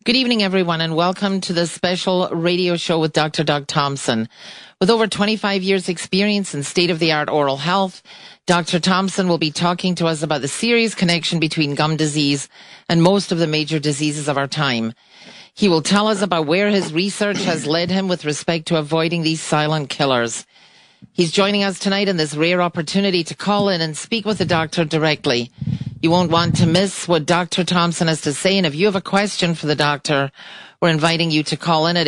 Good evening, everyone, and welcome to the special radio show with Dr. Doug Thompson. With over 25 years' experience in state-of-the-art oral health, Dr. Thompson will be talking to us about the serious connection between gum disease and most of the major diseases of our time. He will tell us about where his research has led him with respect to avoiding these silent killers. He's joining us tonight in this rare opportunity to call in and speak with the doctor directly. You won't want to miss what Dr. Thompson has to say, and if you have a question for the doctor, we're inviting you to call in at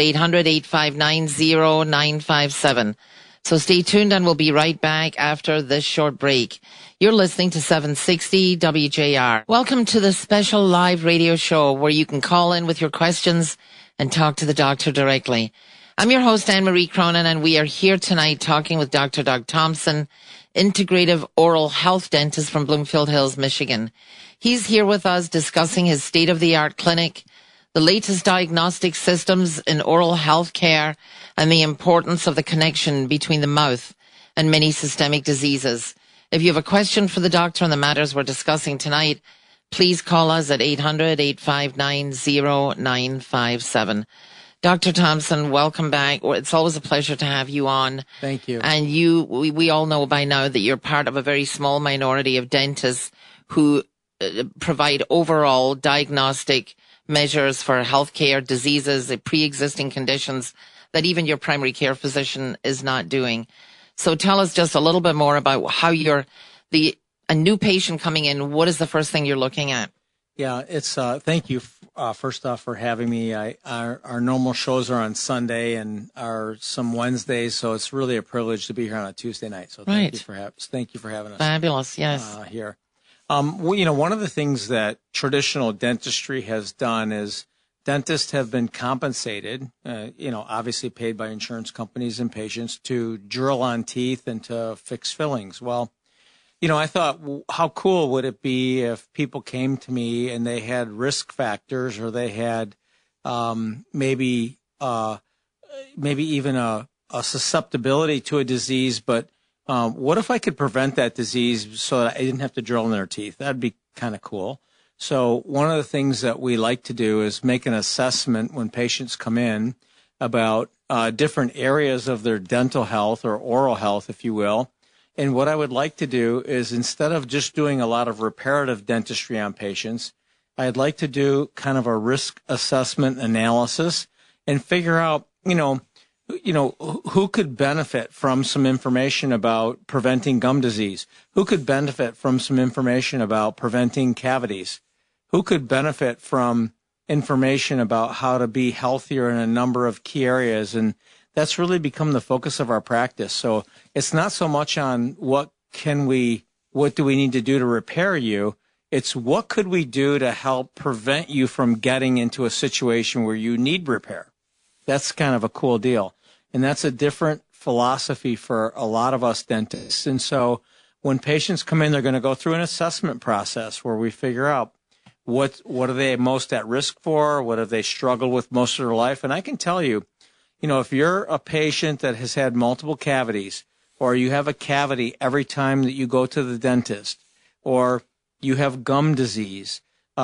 800-859-0957. So stay tuned, and we'll be right back after this short break. You're listening to 760 WJR. Welcome to the special live radio show where you can call in with your questions and talk to the doctor directly. I'm your host, Anne-Marie Cronin, and we are here tonight talking with Dr. Doug Thompson, integrative oral health dentist from Bloomfield Hills, Michigan. He's here with us discussing his state-of-the-art clinic, the latest diagnostic systems in oral health care, and the importance of the connection between the mouth and many systemic diseases. If you have a question for the doctor on the matters we're discussing tonight, please call us at 800-859-0957. Dr. Thompson, welcome back. It's always a pleasure to have you on. Thank you. And we all know by now that you're part of a very small minority of dentists who provide overall diagnostic measures for healthcare diseases, pre-existing conditions that even your primary care physician is not doing. So tell us just a little bit more about how a new patient coming in, what is the first thing you're looking at? Yeah, it's thank you first off for having me. Our normal shows are on Sunday and are some Wednesdays, so it's really a privilege to be here on a Tuesday night. So thank you for having us. Fabulous, yes. Here. One of the things that traditional dentistry has done is dentists have been compensated, obviously paid by insurance companies and patients to drill on teeth and to fix fillings. Well, I thought, how cool would it be if people came to me and they had risk factors or they had maybe even a susceptibility to a disease, but what if I could prevent that disease so that I didn't have to drill in their teeth? That'd be kind of cool. So one of the things that we like to do is make an assessment when patients come in about different areas of their dental health or oral health, if you will. And what I would like to do is, instead of just doing a lot of reparative dentistry on patients, I'd like to do kind of a risk assessment analysis and figure out, who could benefit from some information about preventing gum disease? Who could benefit from some information about preventing cavities? Who could benefit from information about how to be healthier in a number of key areas? And that's really become the focus of our practice. So it's not so much on what do we need to do to repair you? It's what could we do to help prevent you from getting into a situation where you need repair? That's kind of a cool deal. And that's a different philosophy for a lot of us dentists. And so when patients come in, they're going to go through an assessment process where we figure out what are they most at risk for? What have they struggled with most of their life? And I can tell you, if you're a patient that has had multiple cavities, or you have a cavity every time that you go to the dentist, or you have gum disease,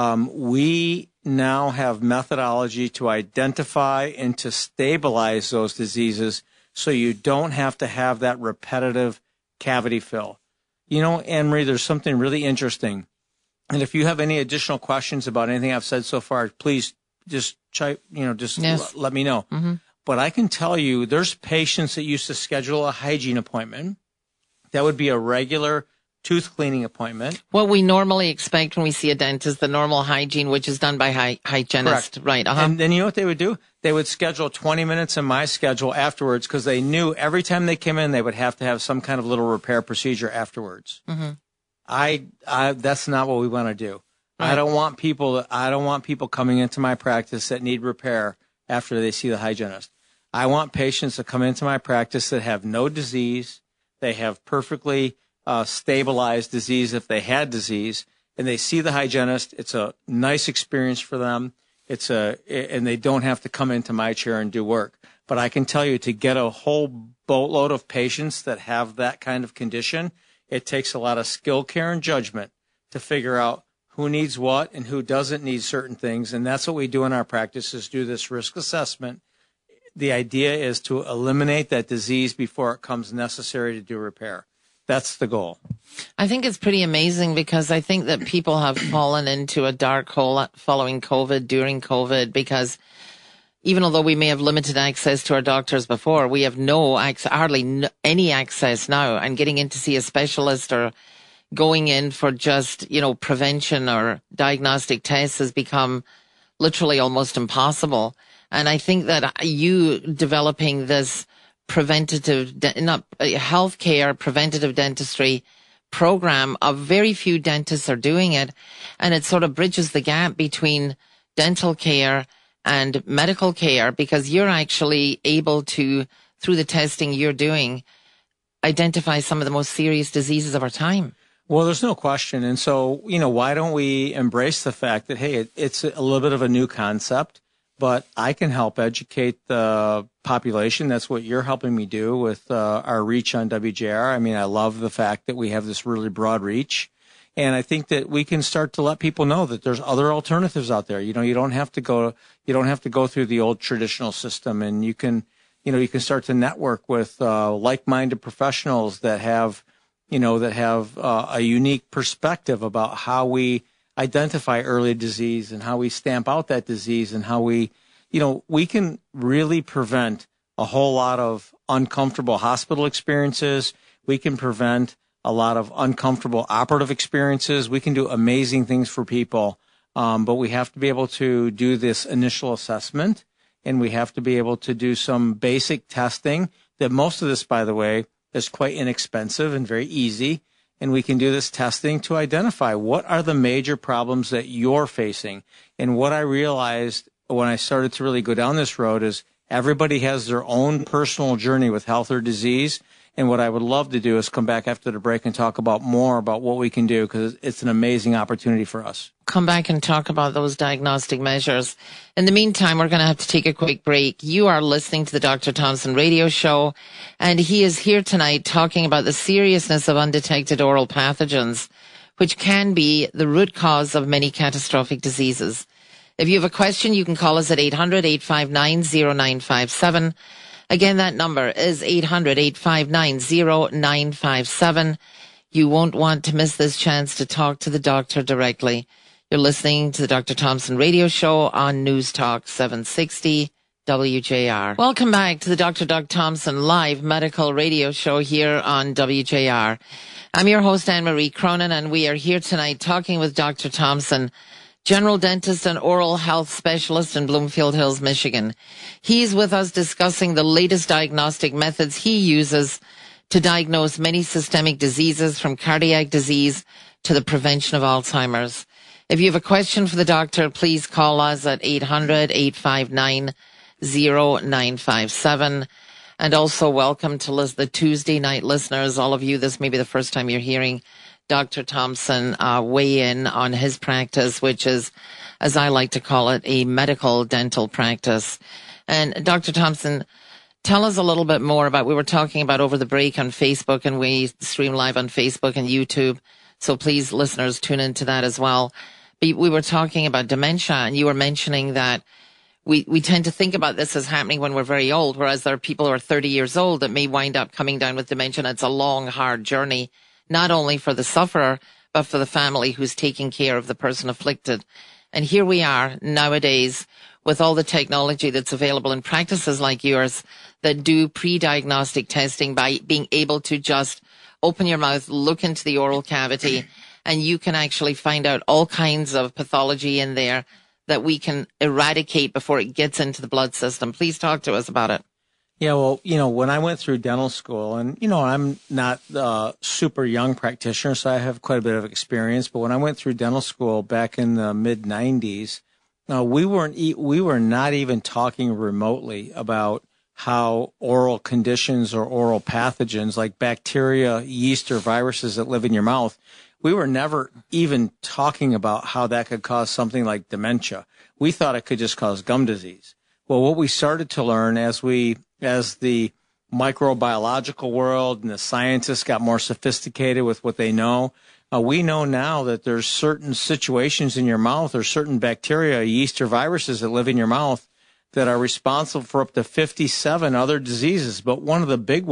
we now have methodology to identify and to stabilize those diseases so you don't have to have that repetitive cavity fill. Anne-Marie, there's something really interesting. And if you have any additional questions about anything I've said so far, please just let me know. Mm-hmm. But I can tell you there's patients that used to schedule a hygiene appointment. That would be a regular tooth cleaning appointment. What we normally expect when we see a dentist, the normal hygiene, which is done by hygienist. Correct. Right. And then you know what they would do? They would schedule 20 minutes in my schedule afterwards because they knew every time they came in, they would have to have some kind of little repair procedure afterwards. Mm-hmm. That's not what we want to do. Right. I don't want people coming into my practice that need repair after they see the hygienist. I want patients to come into my practice that have no disease. They have perfectly stabilized disease if they had disease, and they see the hygienist. It's a nice experience for them. And they don't have to come into my chair and do work. But I can tell you, to get a whole boatload of patients that have that kind of condition, it takes a lot of skill, care, and judgment to figure out who needs what and who doesn't need certain things. And that's what we do in our practice, is do this risk assessment. The idea is to eliminate that disease before it becomes necessary to do repair. That's the goal. I think it's pretty amazing, because I think that people have fallen into a dark hole following COVID, during COVID, because even although we may have limited access to our doctors before, we have hardly any access now, and getting in to see a specialist or going in for just, prevention or diagnostic tests has become literally almost impossible. And I think that you developing this preventative dentistry program, very few dentists are doing it. And it sort of bridges the gap between dental care and medical care, because you're actually able to, through the testing you're doing, identify some of the most serious diseases of our time. Well, there's no question. And so, why don't we embrace the fact that, hey, it's a little bit of a new concept, but I can help educate the population. That's what you're helping me do with our reach on WJR. I mean, I love the fact that we have this really broad reach. And I think that we can start to let people know that there's other alternatives out there. You don't have to go through the old traditional system, and you can start to network with like-minded professionals that have a unique perspective about how we identify early disease and how we stamp out that disease, and how we can really prevent a whole lot of uncomfortable hospital experiences. We can prevent a lot of uncomfortable operative experiences. We can do amazing things for people, but we have to be able to do this initial assessment, and we have to be able to do some basic testing. That most of this, by the way, is quite inexpensive and very easy. And we can do this testing to identify what are the major problems that you're facing. And what I realized when I started to really go down this road is everybody has their own personal journey with health or disease. And what I would love to do is come back after the break and talk about more about what we can do, because it's an amazing opportunity for us. Come back and talk about those diagnostic measures. In the meantime, we're going to have to take a quick break. You are listening to the Dr. Thompson Radio Show, and he is here tonight talking about the seriousness of undetected oral pathogens, which can be the root cause of many catastrophic diseases. If you have a question, you can call us at 800-859-0957. Again, that number is 800-859-0957. You won't want to miss this chance to talk to the doctor directly. You're listening to the Dr. Thompson Radio Show on News Talk 760 WJR. Welcome back to the Dr. Doug Thompson live medical radio show here on WJR. I'm your host, Anne-Marie Cronin, and we are here tonight talking with Dr. Thompson, general dentist and oral health specialist in Bloomfield Hills, Michigan. He's with us discussing the latest diagnostic methods he uses to diagnose many systemic diseases, from cardiac disease to the prevention of Alzheimer's. If you have a question for the doctor, please call us at 800-859-0957. And also welcome to the Tuesday night listeners. All of you, this may be the first time you're hearing Dr. Thompson weigh in on his practice, which is, as I like to call it, a medical dental practice. And Dr. Thompson, tell us a little bit more about, we were talking about over the break on Facebook, and we stream live on Facebook and YouTube. So please, listeners, tune into that as well. But we were talking about dementia, and you were mentioning that we tend to think about this as happening when we're very old, whereas there are people who are 30 years old that may wind up coming down with dementia. It's a long, hard journey, not only for the sufferer, but for the family who's taking care of the person afflicted. And here we are nowadays with all the technology that's available in practices like yours that do pre-diagnostic testing by being able to just open your mouth, look into the oral cavity, and you can actually find out all kinds of pathology in there that we can eradicate before it gets into the blood system. Please talk to us about it. Yeah, well, when I went through dental school, and, I'm not a super young practitioner, so I have quite a bit of experience. But when I went through dental school back in the mid-90s, we were not even talking remotely about how oral conditions or oral pathogens like bacteria, yeast, or viruses that live in your mouth, we were never even talking about how that could cause something like dementia. We thought it could just cause gum disease. Well, what we started to learn as the microbiological world and the scientists got more sophisticated with what they know, We know now that there's certain situations in your mouth or certain bacteria, yeast or viruses that live in your mouth that are responsible for up to 57 other diseases. But one of the big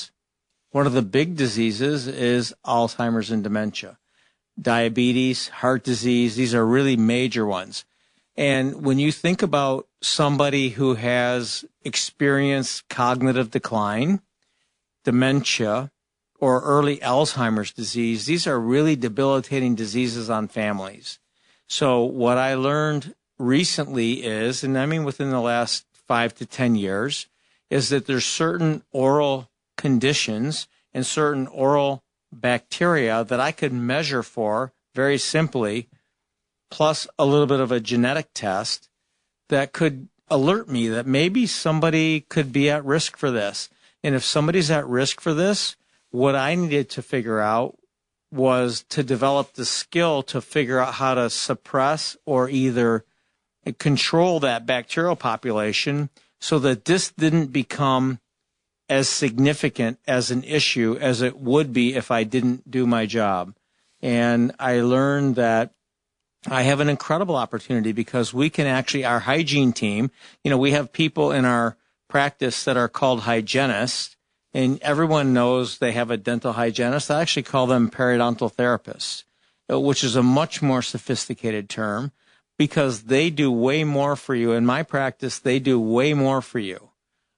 diseases is Alzheimer's and dementia. Diabetes, heart disease, these are really major ones. And when you think about somebody who has experienced cognitive decline, dementia, or early Alzheimer's disease, these are really debilitating diseases on families. So what I learned recently is, and I mean within the last 5 to 10 years, is that there's certain oral conditions and certain oral bacteria that I could measure for very simply, plus a little bit of a genetic test that could alert me that maybe somebody could be at risk for this. And if somebody's at risk for this, what I needed to figure out was to develop the skill to figure out how to suppress or either control that bacterial population so that this didn't become as significant as an issue as it would be if I didn't do my job. And I learned that I have an incredible opportunity because we can actually, our hygiene team, we have people in our practice that are called hygienists, and everyone knows they have a dental hygienist. I actually call them periodontal therapists, which is a much more sophisticated term because they do way more for you. In my practice, they do way more for you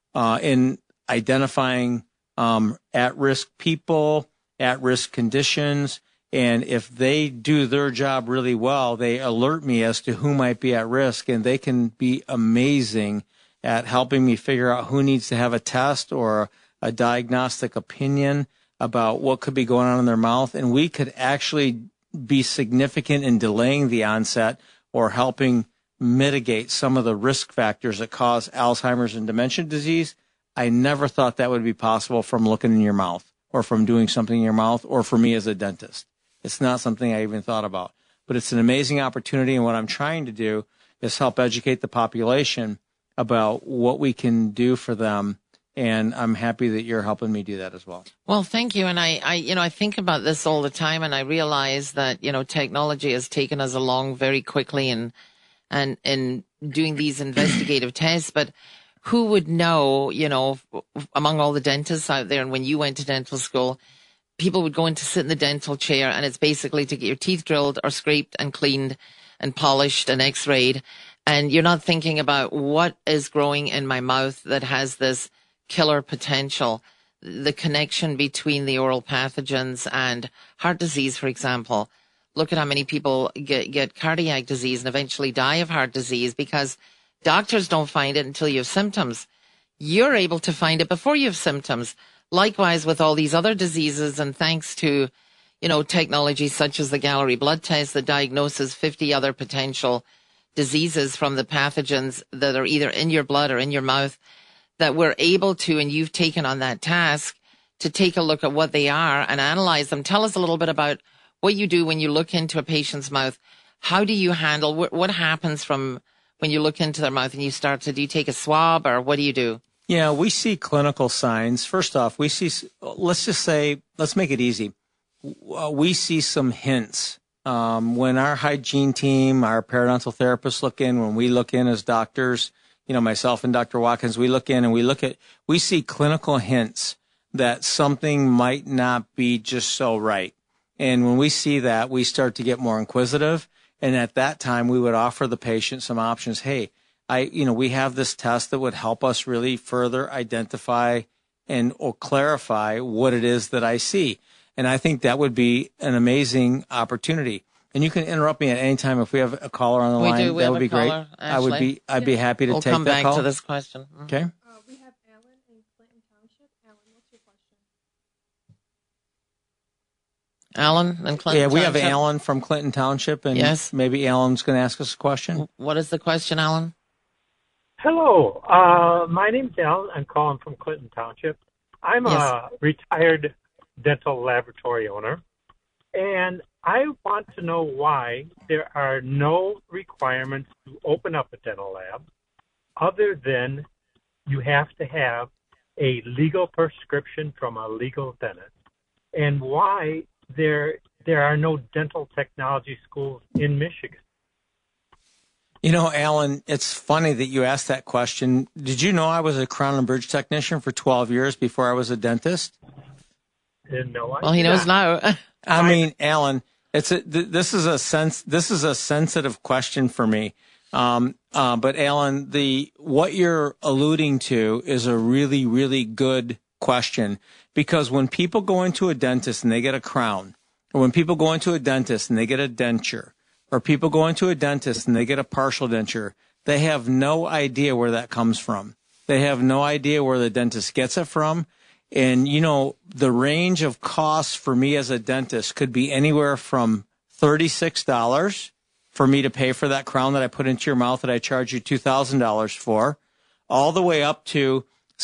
in identifying at-risk people, at-risk conditions. And if they do their job really well, they alert me as to who might be at risk, and they can be amazing at helping me figure out who needs to have a test or a diagnostic opinion about what could be going on in their mouth. And we could actually be significant in delaying the onset or helping mitigate some of the risk factors that cause Alzheimer's and dementia disease. I never thought that would be possible from looking in your mouth or from doing something in your mouth or for me as a dentist. It's not something I even thought about, but it's an amazing opportunity. And what I'm trying to do is help educate the population about what we can do for them. And I'm happy that you're helping me do that as well. Well, thank you. And I think about this all the time, and I realize that, technology has taken us along very quickly and doing these investigative tests. But who would know, among all the dentists out there, and when you went to dental school, people would go in to sit in the dental chair, and it's basically to get your teeth drilled or scraped and cleaned and polished and x-rayed. And you're not thinking about what is growing in my mouth that has this killer potential, the connection between the oral pathogens and heart disease, for example. Look at how many people get cardiac disease and eventually die of heart disease because doctors don't find it until you have symptoms. You're able to find it before you have symptoms. Likewise with all these other diseases, and thanks to, technology such as the Gallery blood test that diagnoses 50 other potential diseases from the pathogens that are either in your blood or in your mouth, that we're able to, and you've taken on that task, to take a look at what they are and analyze them. Tell us a little bit about what you do when you look into a patient's mouth. How do you handle, what happens from when you look into their mouth and do you take a swab or what do you do? Yeah, we see clinical signs. First off, let's make it easy. We see some hints. When our hygiene team, our periodontal therapists look in, when we look in as doctors, myself and Dr. Watkins, we look in and we see clinical hints that something might not be just so right. And when we see that, we start to get more inquisitive. And at that time, we would offer the patient some options. Hey, we have this test that would help us really further identify or clarify what it is that I see. And I think that would be an amazing opportunity. And you can interrupt me at any time if we have a caller on the line. That would be great. I'd be happy to take that call. We'll come back to this question. Okay. We have Alan in Clinton Township. Alan, what's your question? Alan in Clinton Township? We have Alan from Clinton Township, and yes. Maybe Alan's going to ask us a question. What is the question, Alan? Hello. My name's Alan. I'm calling from Clinton Township. I'm a retired dental laboratory owner, and I want to know why there are no requirements to open up a dental lab other than you have to have a legal prescription from a legal dentist, and why there there are no dental technology schools in Michigan? You know, Alan, it's funny that you asked that question. Did you know I was a crown and bridge technician for 12 years before I was a dentist? No, well, he knows now. I mean, Alan, this is a sensitive question for me. But Alan, what you're alluding to is a really, really good question, because when people go into a dentist and they get a crown, or when people go into a dentist and they get a denture, or people go into a dentist and they get a partial denture, they have no idea where that comes from. They have no idea where the dentist gets it from. And, you know, the range of costs for me as a dentist could be anywhere from $36 for me to pay for that crown that I put into your mouth that I charge you $2,000 for, all the way up to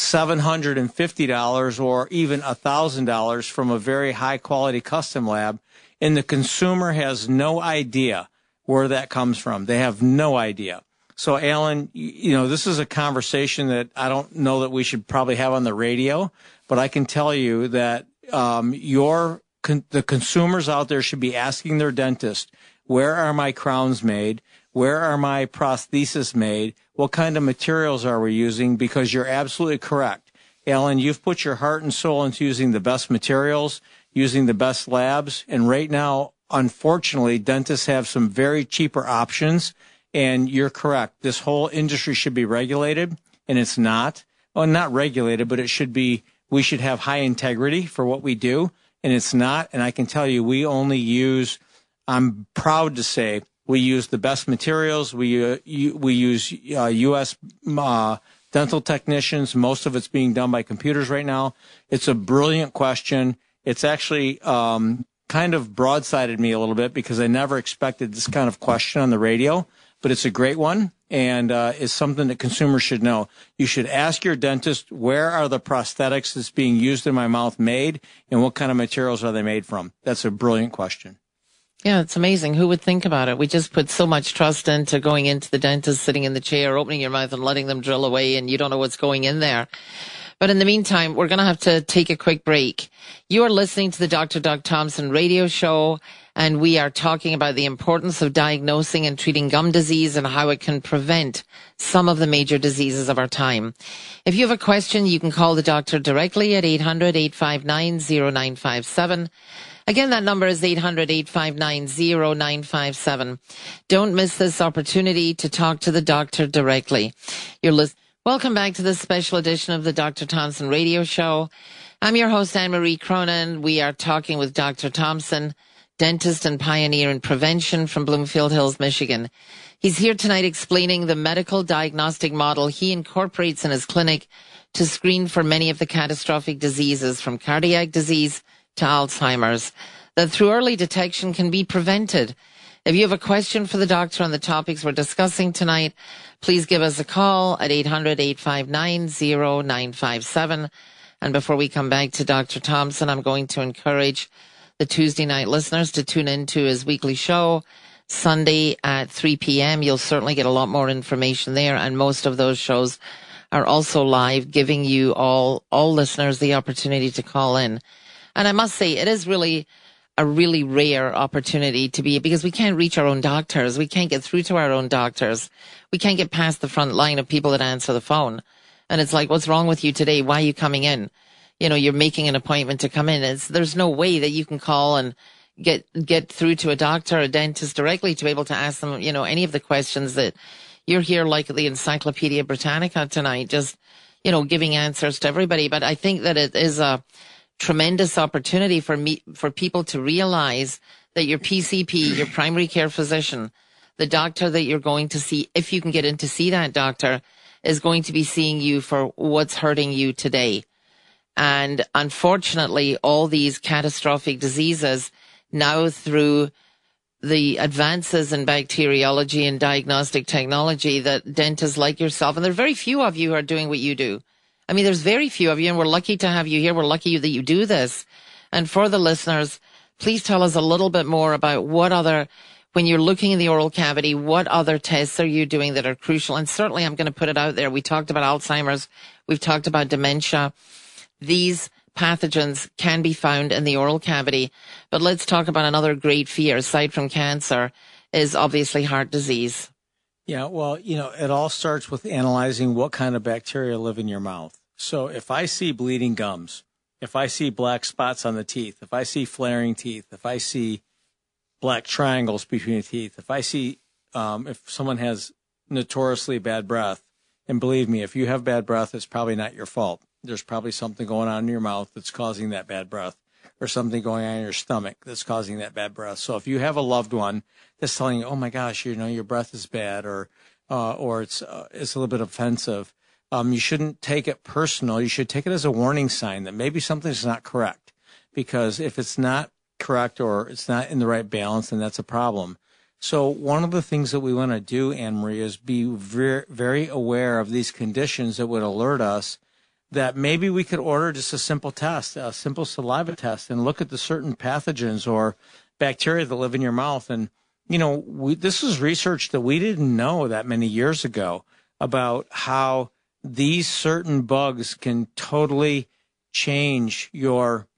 $750 or even $1,000 from a very high quality custom lab. And the consumer has no idea where that comes from. They have no idea. So, Alan, you know, this is a conversation that I don't know that we should probably have on the radio, but I can tell you that the consumers out there should be asking their dentist, where are my crowns made? Where are my prostheses made? What kind of materials are we using? Because you're absolutely correct. Alan, you've put your heart and soul into using the best materials, using the best labs, and right now, unfortunately, dentists have some very cheaper options, and you're correct. This whole industry should be regulated, and it's not. Well, not regulated, but it should be. We should have high integrity for what we do, and it's not. And I can tell you, we only use, I'm proud to say, we use the best materials. We use U.S. Dental technicians. Most of it's being done by computers right now. It's a brilliant question. It's actually kind of broadsided me a little bit because I never expected this kind of question on the radio, but it's a great one, and is something that consumers should know. You should ask your dentist, where are the prosthetics that's being used in my mouth made, and what kind of materials are they made from? That's a brilliant question. Yeah, it's amazing. Who would think about it? We just put so much trust into going into the dentist, sitting in the chair, opening your mouth and letting them drill away, and you don't know what's going in there. But in the meantime, we're going to have to take a quick break. You are listening to the Dr. Doug Thompson radio show, and we are talking about the importance of diagnosing and treating gum disease and how it can prevent some of the major diseases of our time. If you have a question, you can call the doctor directly at 800-859-0957. Again, that number is 800-859-0957. Don't miss this opportunity to talk to the doctor directly. Welcome back to this special edition of the Dr. Thompson radio show. I'm your host, Anne-Marie Cronin. We are talking with Dr. Thompson, dentist and pioneer in prevention from Bloomfield Hills, Michigan. He's here tonight explaining the medical diagnostic model he incorporates in his clinic to screen for many of the catastrophic diseases, from cardiac disease to Alzheimer's, that through early detection can be prevented. If you have a question for the doctor on the topics we're discussing tonight, please give us a call at 800-859-0957. And before we come back to Dr. Thompson, I'm going to encourage the Tuesday night listeners to tune into his weekly show Sunday at 3 p.m. You'll certainly get a lot more information there, and most of those shows are also live, giving you all listeners the opportunity to call in. And I must say, it is really a really rare opportunity to be, because we can't reach our own doctors. We can't get through to our own doctors. We can't get past the front line of people that answer the phone. And it's like, what's wrong with you today? Why are you coming in? You know, you're making an appointment to come in. There's no way that you can call and get through to a doctor, a dentist directly to be able to ask them, you know, any of the questions that you're here like the Encyclopedia Britannica tonight, just, you know, giving answers to everybody. But I think that it is a tremendous opportunity for people to realize that your PCP, your primary care physician, the doctor that you're going to see, if you can get in to see that doctor, is going to be seeing you for what's hurting you today. And unfortunately, all these catastrophic diseases now, through the advances in bacteriology and diagnostic technology, that dentists like yourself, and there are very few of you who are doing what you do. I mean, there's very few of you, and we're lucky to have you here. We're lucky that you do this. And for the listeners, please tell us a little bit more about when you're looking in the oral cavity, what other tests are you doing that are crucial? And certainly I'm going to put it out there. We talked about Alzheimer's. We've talked about dementia. These pathogens can be found in the oral cavity. But let's talk about another great fear, aside from cancer, is obviously heart disease. Yeah, well, it all starts with analyzing what kind of bacteria live in your mouth. So if I see bleeding gums, if I see black spots on the teeth, if I see flaring teeth, if I see black triangles between the teeth, if I see if someone has notoriously bad breath, and believe me, if you have bad breath, it's probably not your fault. There's probably something going on in your mouth that's causing that bad breath, or something going on in your stomach that's causing that bad breath. So if you have a loved one that's telling you, oh my gosh, your breath is bad, or it's a little bit offensive, you shouldn't take it personal. You should take it as a warning sign that maybe something's not correct, because if it's not correct or it's not in the right balance, then that's a problem. So one of the things that we want to do, Anne-Marie, is be very, very aware of these conditions that would alert us that maybe we could order just a simple test, a simple saliva test, and look at the certain pathogens or bacteria that live in your mouth. And, this is research that we didn't know that many years ago about how these certain bugs can totally change your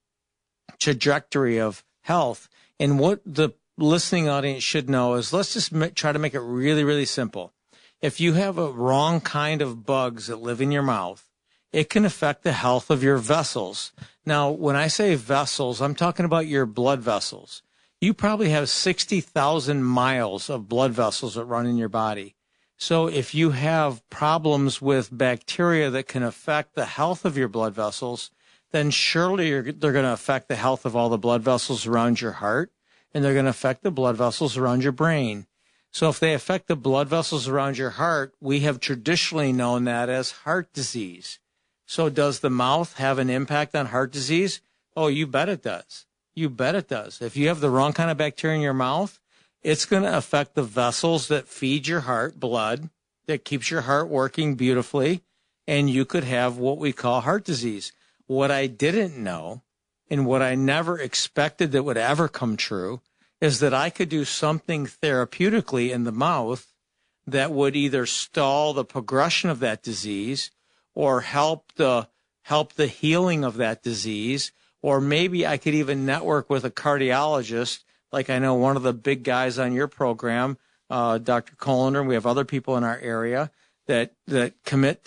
trajectory of health. And what the listening audience should know is, let's just try to make it really, really simple. If you have a wrong kind of bugs that live in your mouth, it can affect the health of your vessels. Now, when I say vessels, I'm talking about your blood vessels. You probably have 60,000 miles of blood vessels that run in your body. So if you have problems with bacteria that can affect the health of your blood vessels, then surely they're going to affect the health of all the blood vessels around your heart, and they're going to affect the blood vessels around your brain. So if they affect the blood vessels around your heart, we have traditionally known that as heart disease. So does the mouth have an impact on heart disease? Oh, you bet it does. You bet it does. If you have the wrong kind of bacteria in your mouth, it's going to affect the vessels that feed your heart blood, that keeps your heart working beautifully, and you could have what we call heart disease. What I didn't know, and what I never expected that would ever come true, is that I could do something therapeutically in the mouth that would either stall the progression of that disease or help the healing of that disease, or maybe I could even network with a cardiologist, like I know one of the big guys on your program, Dr. Colander, and we have other people in our area that commit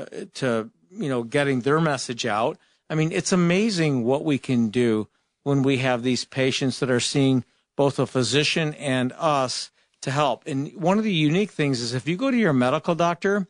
to getting their message out. I mean, it's amazing what we can do when we have these patients that are seeing both a physician and us to help. And one of the unique things is if you go to your medical doctor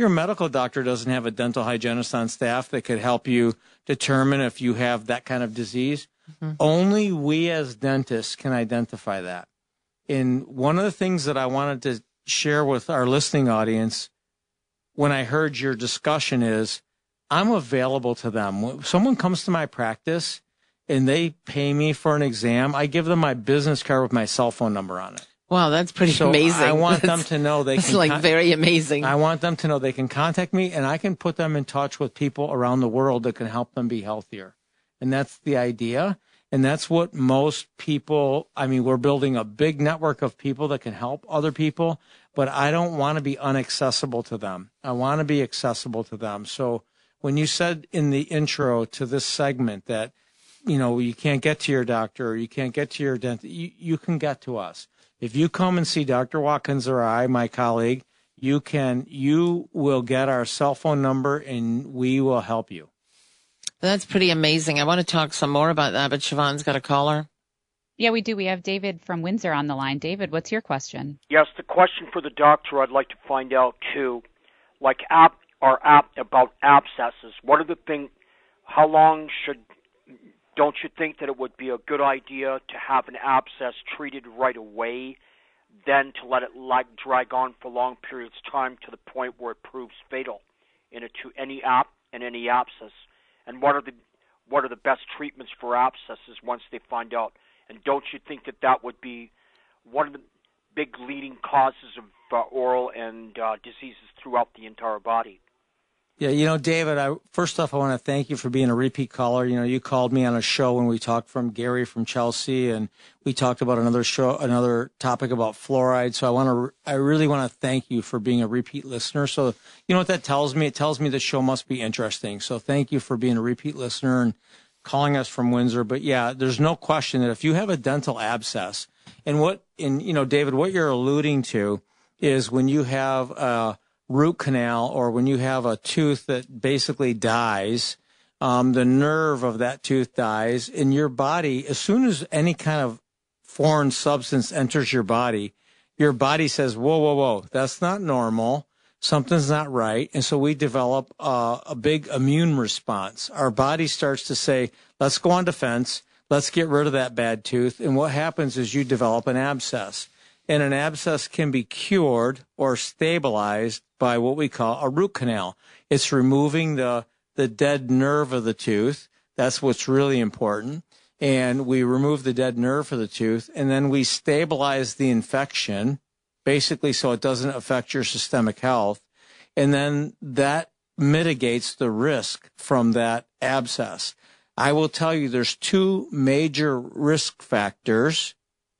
doesn't have a dental hygienist on staff that could help you determine if you have that kind of disease. Mm-hmm. Only we as dentists can identify that. And one of the things that I wanted to share with our listening audience when I heard your discussion is I'm available to them. When someone comes to my practice and they pay me for an exam, I give them my business card with my cell phone number on it. Wow, that's pretty amazing. I want them to know they can. It's very amazing. I want them to know they can contact me, and I can put them in touch with people around the world that can help them be healthier. And that's the idea. And that's what most people, we're building a big network of people that can help other people, but I don't want to be inaccessible to them. I want to be accessible to them. So when you said in the intro to this segment that, you can't get to your doctor or you can't get to your dentist, you can get to us. If you come and see Dr. Watkins or I, my colleague, you will get our cell phone number and we will help you. That's pretty amazing. I want to talk some more about that, but Siobhan's got a caller. Yeah, we do. We have David from Windsor on the line. David, what's your question? Yes, the question for the doctor I'd like to find out too, about abscesses. What are the things, how long don't you think that it would be a good idea to have an abscess treated right away, then to let it drag on for long periods of time to the point where it proves fatal to any abscess? And what are the best treatments for abscesses once they find out? And don't you think that would be one of the big leading causes of oral and diseases throughout the entire body? Yeah, David, first off, I want to thank you for being a repeat caller. You called me on a show when we talked from Gary from Chelsea, and we talked about another topic about fluoride. So I really want to thank you for being a repeat listener. So you know what that tells me? It tells me the show must be interesting. So thank you for being a repeat listener. And calling us from Windsor. But yeah, there's no question that if you have a dental abscess, David, what you're alluding to is when you have a root canal or when you have a tooth that basically dies, the nerve of that tooth dies in your body. As soon as any kind of foreign substance enters your body says, whoa, that's not normal. Something's not right. And so we develop a big immune response. Our body starts to say, let's go on defense. Let's get rid of that bad tooth. And what happens is you develop an abscess. And an abscess can be cured or stabilized by what we call a root canal. It's removing the dead nerve of the tooth. That's what's really important. And we remove the dead nerve of the tooth, and then we stabilize the infection, basically so it doesn't affect your systemic health. And then that mitigates the risk from that abscess. I will tell you there's two major risk factors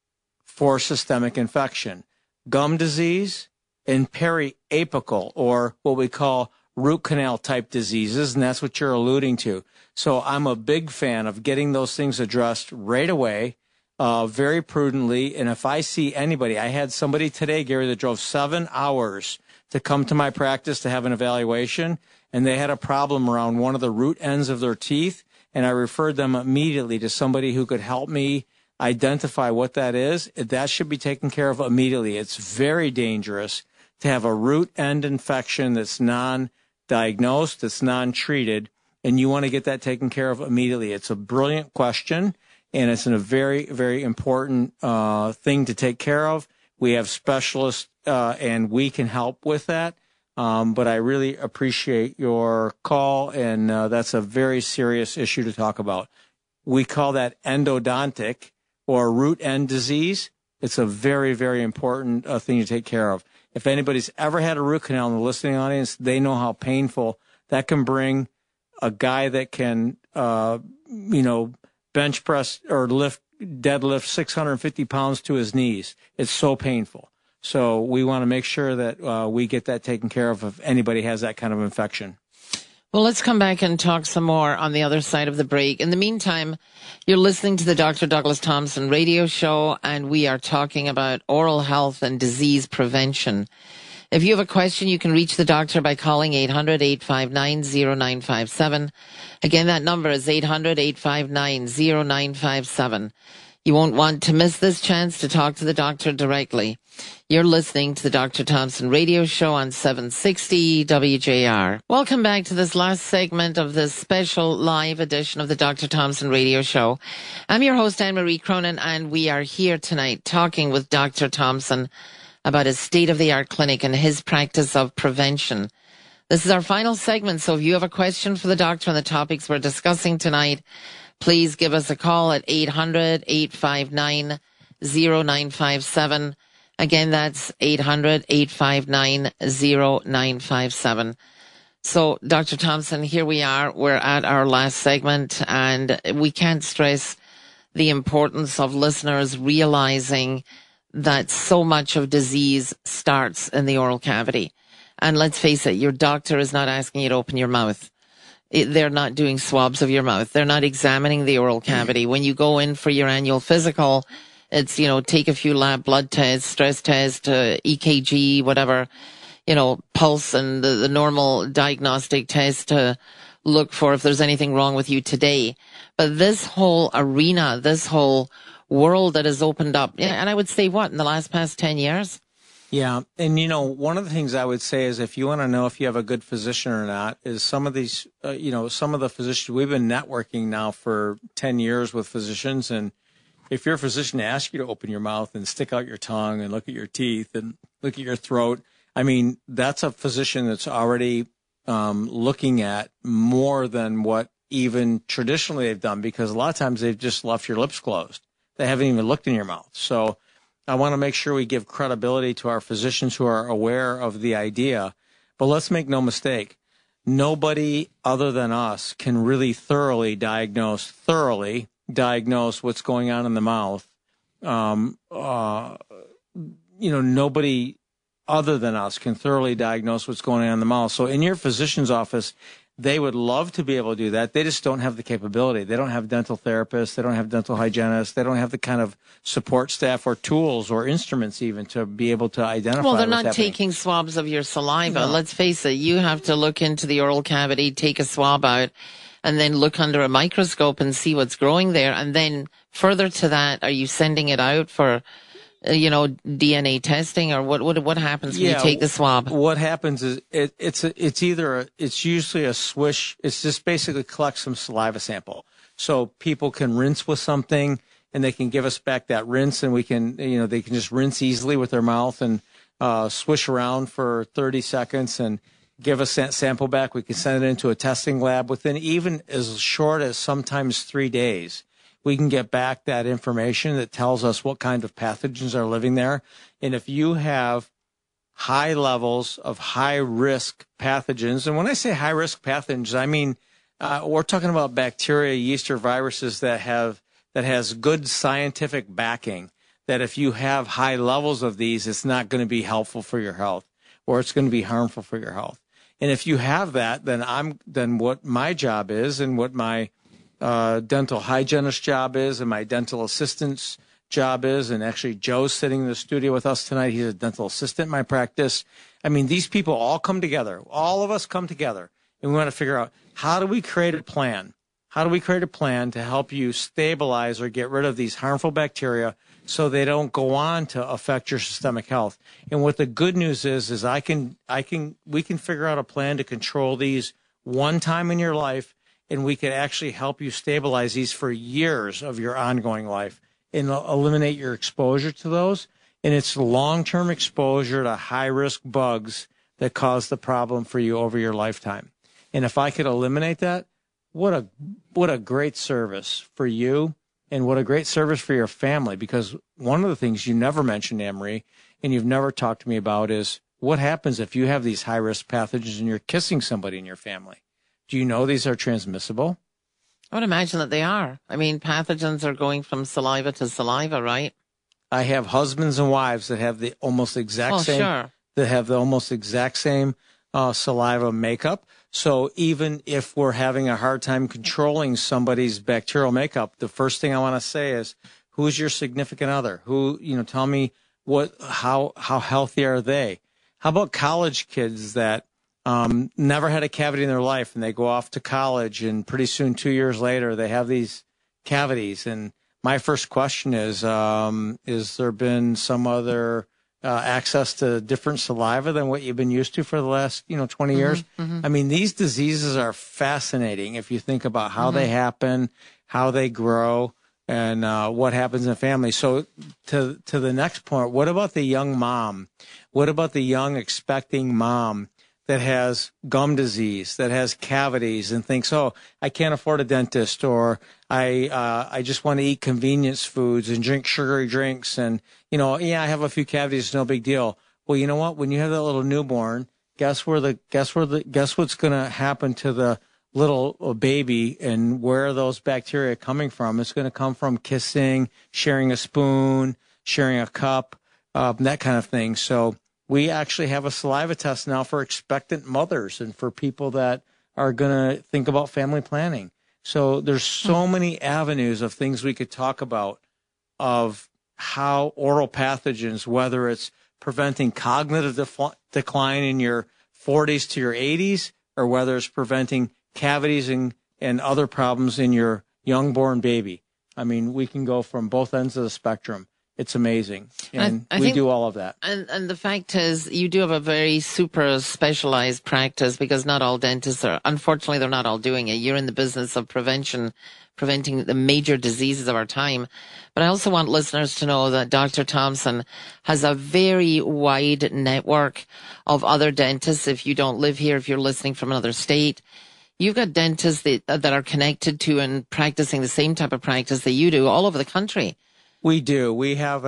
for systemic infection: gum disease and periapical, or what we call root canal type diseases, and that's what you're alluding to. So I'm a big fan of getting those things addressed right away, very prudently. And if I see anybody, I had somebody today, Gary, that drove 7 hours to come to my practice to have an evaluation, and they had a problem around one of the root ends of their teeth, and I referred them immediately to somebody who could help me identify what that is. That should be taken care of immediately. It's very dangerous to have a root end infection that's non-diagnosed, that's non-treated, and you want to get that taken care of immediately. It's a brilliant question, and it's a very, very important thing to take care of. We have specialists, and we can help with that. But I really appreciate your call, and that's a very serious issue to talk about. We call that endodontic or root end disease. It's a very, very important thing to take care of. If anybody's ever had a root canal in the listening audience, they know how painful that can bring a guy that can, bench press or deadlift 650 pounds to his knees. It's so painful. So we want to make sure that we get that taken care of if anybody has that kind of infection. Well, let's come back and talk some more on the other side of the break. In the meantime, you're listening to the Dr. Douglas Thompson radio show, and we are talking about oral health and disease prevention. If you have a question, you can reach the doctor by calling 800-859-0957. Again, that number is 800-859-0957. You won't want to miss this chance to talk to the doctor directly. You're listening to the Dr. Thompson radio show on 760 WJR. Welcome back to this last segment of this special live edition of the Dr. Thompson radio show. I'm your host, Anne-Marie Cronin, and we are here tonight talking with Dr. Thompson about his state-of-the-art clinic and his practice of prevention. This is our final segment, so if you have a question for the doctor on the topics we're discussing tonight, please give us a call at 800-859-0957. Again, that's 800-859-0957. So, Dr. Thompson, here we are. We're at our last segment, and we can't stress the importance of listeners realizing that so much of disease starts in the oral cavity. And let's face it, your doctor is not asking you to open your mouth. They're not doing swabs of your mouth. They're not examining the oral cavity. When you go in for your annual physical, it's, take a few lab blood tests, stress test, EKG, whatever, pulse and the normal diagnostic test to look for if there's anything wrong with you today. But this whole arena, this whole world that has opened up, and I would say in the past 10 years? Yeah. And, one of the things I would say is if you want to know if you have a good physician or not is some of these, some of the physicians, we've been networking now for 10 years with physicians. And if your physician asks you to open your mouth and stick out your tongue and look at your teeth and look at your throat, that's a physician that's already looking at more than what even traditionally they've done, because a lot of times they've just left your lips closed. They haven't even looked in your mouth. So I want to make sure we give credibility to our physicians who are aware of the idea. But let's make no mistake. Nobody other than us can really thoroughly diagnose what's going on in the mouth. Nobody other than us can thoroughly diagnose what's going on in the mouth. So in your physician's office, They would love to be able to do that. They just don't have the capability. They don't have dental therapists. They don't have dental hygienists. They don't have the kind of support staff or tools or instruments even to be able to identify. Well, they're not taking swabs of your saliva. No. Let's face it. You have to look into the oral cavity, take a swab out, and then look under a microscope and see what's growing there. And then further to that, are you sending it out for, DNA testing, or what happens when you take the swab? What happens is it's usually a swish. It's just basically collect some saliva sample. So people can rinse with something and they can give us back that rinse, and we can, they can just rinse easily with their mouth and swish around for 30 seconds and give us that sample back. We can send it into a testing lab within even as short as sometimes 3 days. We can get back that information that tells us what kind of pathogens are living there. And if you have high levels of high-risk pathogens, and when I say high-risk pathogens, I mean we're talking about bacteria, yeast, or viruses that has good scientific backing, that if you have high levels of these, it's not going to be helpful for your health, or it's going to be harmful for your health. And if you have that, then what my job is, and what my dental hygienist job is, and my dental assistant's job is, and actually Joe's sitting in the studio with us tonight. He's a dental assistant in my practice. I mean, these people all come together. All of us come together, and we want to figure out, how do we create a plan? How do we create a plan to help you stabilize or get rid of these harmful bacteria so they don't go on to affect your systemic health? And what the good news is we can figure out a plan to control these one time in your life, and we can actually help you stabilize these for years of your ongoing life and eliminate your exposure to those. And it's long-term exposure to high-risk bugs that cause the problem for you over your lifetime. And if I could eliminate that, what a great service for you, and what a great service for your family. Because one of the things you never mentioned, Anne-Marie, and you've never talked to me about, is what happens if you have these high-risk pathogens and you're kissing somebody in your family. Do you know these are transmissible? I would imagine that they are. I mean, pathogens are going from saliva to saliva, right? I have husbands and wives that have the almost exact same. Sure. That have the almost exact same saliva makeup. So even if we're having a hard time controlling somebody's bacterial makeup, the first thing I want to say is, who's your significant other? Tell me how healthy are they? How about college kids that never had a cavity in their life, and they go off to college, and pretty soon, 2 years later, they have these cavities? And my first question is there been some other access to different saliva than what you've been used to for the last 20 years? Mm-hmm. I mean, these diseases are fascinating if you think about how they happen, how they grow, and what happens in the family. So to the next point, what about the young mom? What about the young expecting mom that has gum disease, that has cavities, and thinks, oh, I can't afford a dentist, or I just want to eat convenience foods and drink sugary drinks, and I have a few cavities, no big deal. Well, you know what? When you have that little newborn, guess what's going to happen to the little baby, and where are those bacteria coming from? It's going to come from kissing, sharing a spoon, sharing a cup, that kind of thing. So we actually have a saliva test now for expectant mothers and for people that are going to think about family planning. So there's so many avenues of things we could talk about, of how oral pathogens, whether it's preventing cognitive decline in your 40s to your 80s, or whether it's preventing cavities and other problems in your young-born baby. I mean, we can go from both ends of the spectrum. It's amazing. And I think, do all of that. And the fact is, you do have a very super specialized practice, because not all dentists are, unfortunately, they're not all doing it. You're in the business of preventing the major diseases of our time. But I also want listeners to know that Dr. Thompson has a very wide network of other dentists. If you don't live here, if you're listening from another state, you've got dentists that are connected to and practicing the same type of practice that you do all over the country. We do. We have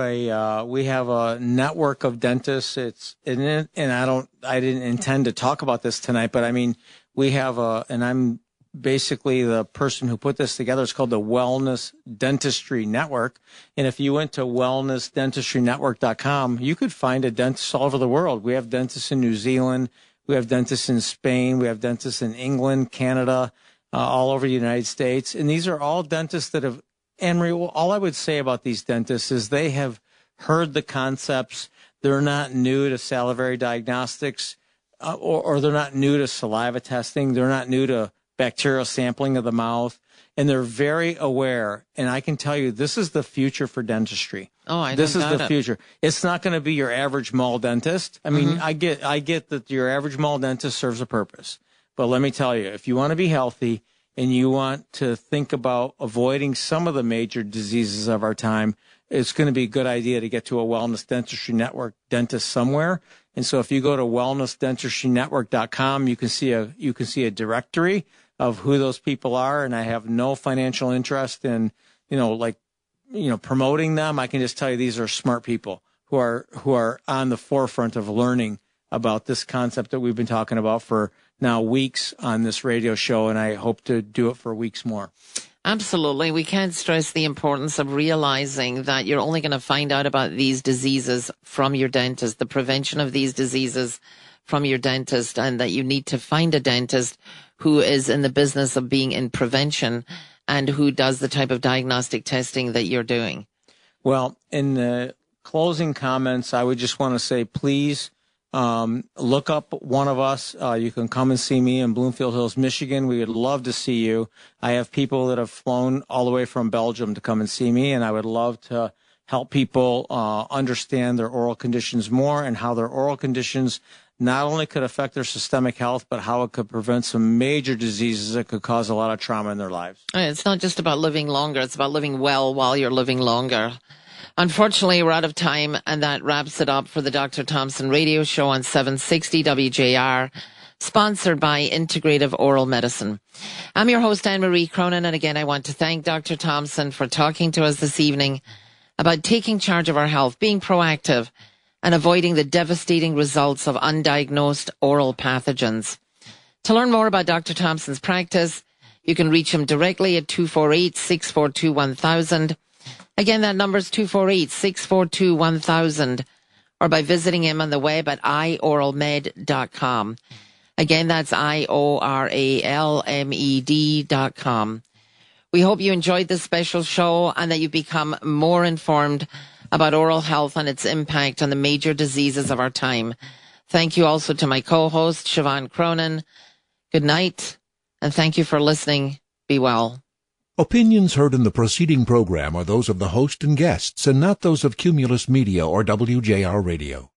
a network of dentists. I didn't intend to talk about this tonight, but I mean, and I'm basically the person who put this together. It's called the Wellness Dentistry Network. And if you went to wellnessdentistrynetwork.com, you could find a dentist all over the world. We have dentists in New Zealand. We have dentists in Spain. We have dentists in England, Canada, all over the United States. And these are all dentists that have, Anne-Marie, all I would say about these dentists is they have heard the concepts. They're not new to salivary diagnostics, or they're not new to saliva testing. They're not new to bacterial sampling of the mouth. And they're very aware. And I can tell you, this is the future for dentistry. Oh, this is the future. It's not going to be your average mall dentist. I mean, I get that your average mall dentist serves a purpose. But let me tell you, if you want to be healthy and you want to think about avoiding some of the major diseases of our time, it's going to be a good idea to get to a Wellness Dentistry Network dentist somewhere. And so if you go to wellnessdentistrynetwork.com, you can see a directory of who those people are. And I have no financial interest in, promoting them. I can just tell you these are smart people who are on the forefront of learning about this concept that we've been talking about for now weeks on this radio show. And I hope to do it for weeks more. Absolutely. We can't stress the importance of realizing that you're only going to find out about these diseases from your dentist, the prevention of these diseases from your dentist, and that you need to find a dentist who is in the business of being in prevention and who does the type of diagnostic testing that you're doing. Well, in the closing comments, I would just want to say, please look up one of us. You can come and see me in Bloomfield Hills, Michigan. We would love to see you. I have people that have flown all the way from Belgium to come and see me, and I would love to help people understand their oral conditions more and how their oral conditions not only could affect their systemic health, but how it could prevent some major diseases that could cause a lot of trauma in their lives. It's not just about living longer. It's about living well while you're living longer. Unfortunately, we're out of time, and that wraps it up for the Dr. Thompson radio show on 760 WJR, sponsored by Integrative Oral Medicine. I'm your host, Anne-Marie Cronin, and again, I want to thank Dr. Thompson for talking to us this evening about taking charge of our health, being proactive, and avoiding the devastating results of undiagnosed oral pathogens. To learn more about Dr. Thompson's practice, you can reach him directly at 248-642-1000. Again, that number is 248-642-1000, or by visiting him on the web at ioralmed.com. Again, that's ioralmed.com. We hope you enjoyed this special show and that you become more informed about oral health and its impact on the major diseases of our time. Thank you also to my co-host, Siobhan Cronin. Good night, and thank you for listening. Be well. Opinions heard in the preceding program are those of the host and guests and not those of Cumulus Media or WJR Radio.